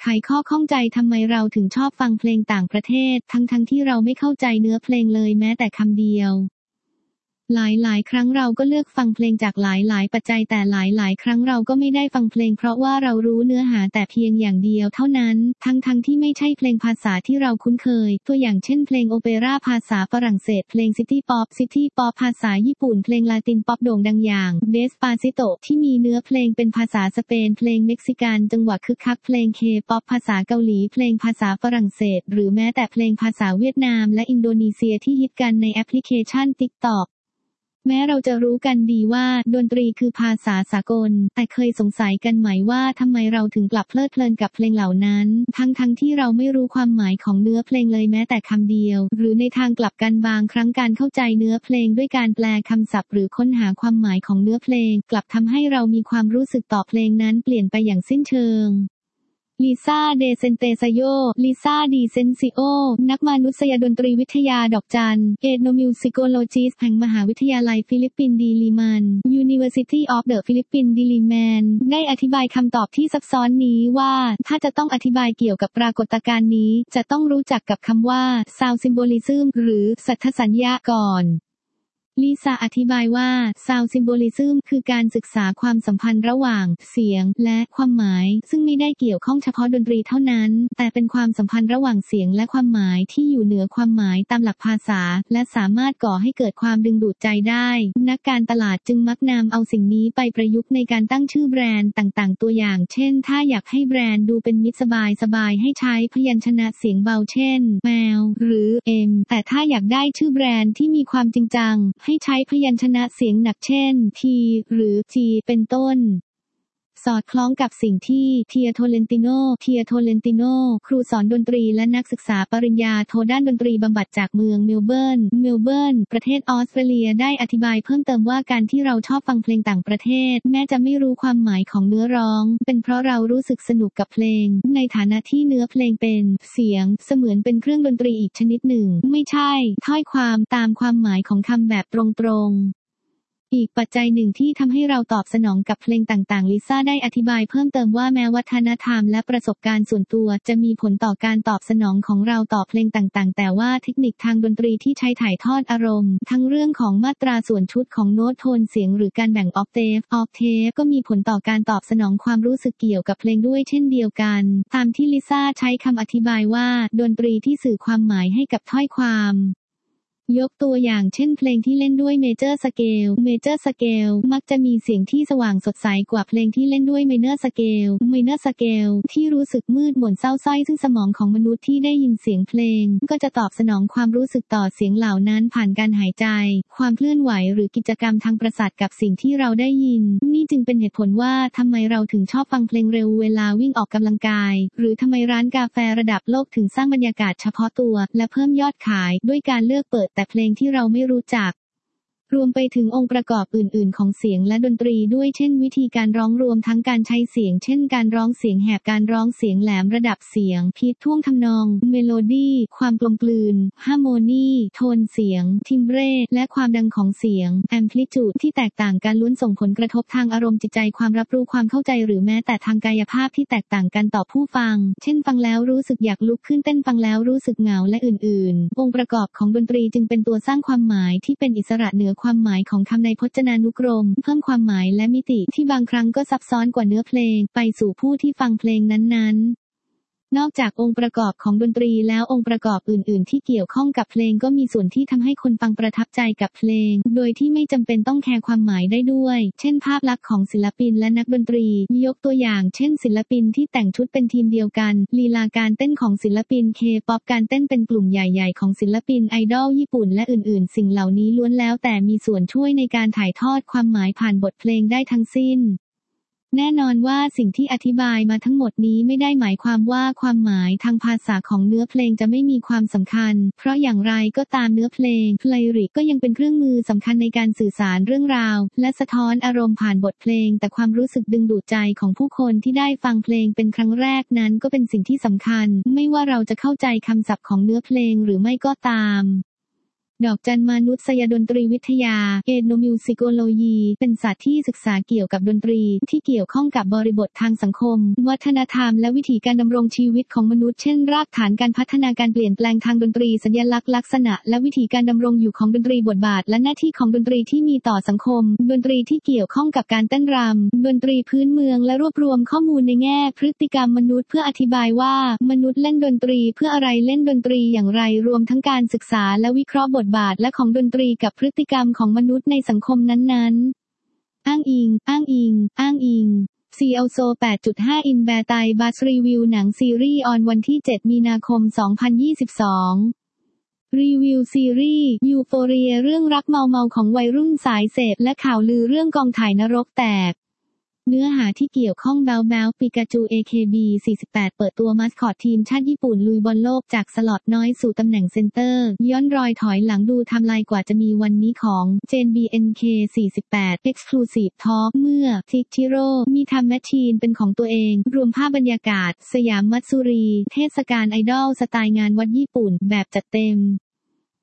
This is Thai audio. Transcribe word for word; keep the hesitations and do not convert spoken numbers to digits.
ไขข้อข้องใจทำไมเราถึงชอบฟังเพลงต่างประเทศทั้งๆ ท, ที่เราไม่เข้าใจเนื้อเพลงเลยแม้แต่คำเดียวหลายๆครั้งเราก็เลือกฟังเพลงจากหลายๆปัจจัยแต่หลายๆครั้งเราก็ไม่ได้ฟังเพลงเพราะว่าเรารู้เนื้อหาแต่เพียงอย่างเดียวเท่านั้นทั้งๆ ท, ที่ไม่ใช่เพลงภาษาที่เราคุ้นเคยตัวอย่างเช่นเพลงโอเปร่าภาษาฝรั่งเศสเพลงซิตี้ป๊อปซิตี้ป๊อปภาษาญี่ปุ่นเพลงลาตินป๊อปโด่งดังอย่างเดสปาซิโตที่มีเนื้อเพลงเป็นภาษาสเปนเพลงเม็กซิกันจังหวะคึกคักเพลงเคป๊อปภาษาเกาหลีเพลงภาษาฝรั่งเศสหรือแม้แต่เพลงภาษาเวียดนามและอินโดนีเซียที่ฮิตกันในแอปพลิเคชัน TikTokแม้เราจะรู้กันดีว่าดนตรีคือภาษาสากลแต่เคยสงสัยกันไหมว่าทำไมเราถึงกลับเพลิดเพลินกับเพลงเหล่านั้นทั้งๆ ท, ที่เราไม่รู้ความหมายของเนื้อเพลงเลยแม้แต่คำเดียวหรือในทางกลับกันบางครั้งการเข้าใจเนื้อเพลงด้วยการแปลคำศัพท์หรือค้นหาความหมายของเนื้อเพลงกลับทำให้เรามีความรู้สึกต่อเพลงนั้นเปลี่ยนไปอย่างสิ้นเชิงลิซ่าเดเซนเตซาโยลิซ่าดีเซนซิโอนักมนุษยดนตรีวิทยาดอกจันเอทโนมิวสิโกโลจิสต์แห่งมหาวิทยาลัยฟิลิปปินส์ดีลิมัน University of the Philippines ดิลิแมนได้อธิบายคำตอบที่ซับซ้อนนี้ว่าถ้าจะต้องอธิบายเกี่ยวกับปรากฏการณ์นี้จะต้องรู้จักกับคำว่า Sound Symbolism หรือสัทธสัญญาก่อนลิซ่าอธิบายว่า Sound Symbolism คือการศึกษาความสัมพันธ์ระหว่างเสียงและความหมายซึ่งไม่ได้เกี่ยวข้องเฉพาะดนตรีเท่านั้นแต่เป็นความสัมพันธ์ระหว่างเสียงและความหมายที่อยู่เหนือความหมายตามหลักภาษาและสามารถก่อให้เกิดความดึงดูดใจได้นักการตลาดจึงมักนำเอาสิ่งนี้ไปประยุกต์ในการตั้งชื่อแบรนด์ต่างๆตัวอย่างเช่นถ้าอยากให้แบรนด์ดูเป็นมิตรสบายๆให้ใช้พยัญชนะเสียงเบาเช่นแมวหรือ M แต่ถ้าอยากได้ชื่อแบรนด์ที่มีความจริงจังให้ใช้พยัญชนะเสียงหนักเช่น T หรือ G เป็นต้นสอดคล้องกับสิ่งที่เทียโทเลนติโนเทียโทเลนติโนครูสอนดนตรีและนักศึกษาปริญญาโทด้านดนตรีบำบัดจากเมืองเมลเบิร์นเมลเบิร์นประเทศออสเตรเลียได้อธิบายเพิ่มเติมว่าการที่เราชอบฟังเพลงต่างประเทศแม้จะไม่รู้ความหมายของเนื้อร้องเป็นเพราะเรารู้สึกสนุกกับเพลงในฐานะที่เนื้อเพลงเป็นเสียงเสมือนเป็นเครื่องดนตรีอีกชนิดหนึ่งไม่ใช่ถ้อยความตามความหมายของคำแบบตรงๆอีกปัจจัยหนึ่งที่ทำให้เราตอบสนองกับเพลงต่างๆลิซ่าได้อธิบายเพิ่มเติมว่าแม้วัฒนธรรมและประสบการณ์ส่วนตัวจะมีผลต่อการตอบสนองของเราต่อเพลงต่างๆแต่ว่าเทคนิคทางดนตรีที่ใช้ถ่ายทอดอารมณ์ทั้งเรื่องของมาตราส่วนชุดของโน้ตโทนเสียงหรือการแบ่งออกเทฟออกเทฟก็มีผลต่อการตอบสนองความรู้สึกเกี่ยวกับเพลงด้วยเช่นเดียวกันตามที่ลิซ่าใช้คำอธิบายว่าดนตรีที่สื่อความหมายให้กับถ้อยความยกตัวอย่างเช่นเพลงที่เล่นด้วยเมเจอร์สเกลเมเจอร์สเกลมักจะมีเสียงที่สว่างสดใสกว่าเพลงที่เล่นด้วยไมเนอร์สเกลไมเนอร์สเกลที่รู้สึกมืดมนเศร้าส้อยซึ่งสมองของมนุษย์ที่ได้ยินเสียงเพลงก็จะตอบสนองความรู้สึกต่อเสียงเหล่านั้นผ่านการหายใจความเคลื่อนไหวหรือกิจกรรมทางประสาทกับสิ่งที่เราได้ยินนี่จึงเป็นเหตุผลว่าทำไมเราถึงชอบฟังเพลงเร็วเวลาวิ่งออกกำลังกายหรือทำไมร้านกาแฟระดับโลกถึงสร้างบรรยากาศเฉพาะตัวและเพิ่มยอดขายด้วยการเลือกเปิดแต่เพลงที่เราไม่รู้จักรวมไปถึงองค์ประกอบอื่นๆของเสียงและดนตรีด้วยเช่นวิธีการร้องรวมทั้งการใช้เสียงเช่นการร้องเสียงแหบการร้องเสียงแหลมระดับเสียงพีชท่วงทำนองเมโลดี้ความกลมกลืนฮาร์โมนีโทนเสียงทิมเบรและความดังของเสียงแอมพลิจูดที่แตกต่างกันล้วนส่งผลกระทบทางอารมณ์จิตใจความรับรู้ความเข้าใจหรือแม้แต่ทางกายภาพที่แตกต่างกันต่อผู้ฟังเช่นฟังแล้วรู้สึกอยากลุกขึ้นเต้นฟังแล้วรู้สึกเหงาและอื่นๆองค์ประกอบของดนตรีจึงเป็นตัวสร้างความหมายที่เป็นอิสระเหนือความหมายของคำในพจนานุกรมเพิ่มความหมายและมิติที่บางครั้งก็ซับซ้อนกว่าเนื้อเพลงไปสู่ผู้ที่ฟังเพลงนั้นๆนอกจากองค์ประกอบของดนตรีแล้วองค์ประกอบอื่นๆที่เกี่ยวข้องกับเพลงก็มีส่วนที่ทำให้คนฟังประทับใจกับเพลงโดยที่ไม่จำเป็นต้องแคร์ความหมายได้ด้วยเช่นภาพลักษณ์ของศิลปินและนักดนตรียกตัวอย่างเช่นศิลปินที่แต่งชุดเป็นทีมเดียวกันลีลาการเต้นของศิลปินเคป๊อปการเต้นเป็นกลุ่มใหญ่ๆของศิลปินไอดอลญี่ปุ่นและอื่นๆสิ่งเหล่านี้ล้วนแล้วแต่มีส่วนช่วยในการถ่ายทอดความหมายผ่านบทเพลงได้ทั้งสิ้นแน่นอนว่าสิ่งที่อธิบายมาทั้งหมดนี้ไม่ได้หมายความว่าความหมายทางภาษาของเนื้อเพลงจะไม่มีความสำคัญเพราะอย่างไรก็ตามเนื้อเพลงไลริกก็ยังเป็นเครื่องมือสำคัญในการสื่อสารเรื่องราวและสะท้อนอารมณ์ผ่านบทเพลงแต่ความรู้สึกดึงดูดใจของผู้คนที่ได้ฟังเพลงเป็นครั้งแรกนั้นก็เป็นสิ่งที่สำคัญไม่ว่าเราจะเข้าใจคำศัพท์ของเนื้อเพลงหรือไม่ก็ตามดอกจันมนุษยดนตรีวิทยา Ethnomusicology เป็นศาสตร์ที่ศึกษาเกี่ยวกับดนตรีที่เกี่ยวข้องกับบริบททางสังคมวัฒนธรรมและวิถีการดำรงชีวิตของมนุษย์เช่นรากฐานการพัฒนาการเปลี่ยนแปลงทางดนตรีสัญลักษณ์ลักษณะและวิธีการดำรงอยู่ของดนตรีบทบาทและหน้าที่ของดนตรีที่มีต่อสังคมดนตรีที่เกี่ยวข้องกับการเต้นรำดนตรีพื้นเมืองและรวบรวมข้อมูลในแง่พฤติกรรมมนุษย์เพื่ออธิบายว่ามนุษย์เล่นดนตรีเพื่ออะไรเล่นดนตรีอย่างไรรวมทั้งการศึกษาและวิเคราะห์บทบาทและของดนตรีกับพฤติกรรมของมนุษย์ในสังคมนั้นๆอ้างอิงอ้างอิงอ้างอิง ซี แอล โซ แปดจุดห้า อินแบร์ไตบัสรีวิวหนังซีรีส์ออนวันที่เจ็ดมีนาคมสองพันยี่สิบสองรีวิวซีรีส์ยูโฟเรียเรื่องรักเมาเมาของวัยรุ่นสายเสพและข่าวลือเรื่องกองถ่ายนรกแตกเนื้อหาที่เกี่ยวข้องแบลแบลปิกาจู เอ เค บี สี่สิบแปด เปิดตัวมัสคอตทีมชาติญี่ปุ่นลุยบอลโลกจากสล็อตน้อยสู่ตำแหน่งเซนเตอร์ย้อนรอยถอยหลังดูไทม์ไลน์กว่าจะมีวันนี้ของเจน บี เอ็น เค สี่สิบแปด Exclusive Talk เมื่อทิกชิโร่มีทำแมชชีนเป็นของตัวเองรวมภาพบรรยากาศสยามมัตสึรีเทศกาลไอดอลสไตล์งานวัดญี่ปุ่นแบบจัดเต็ม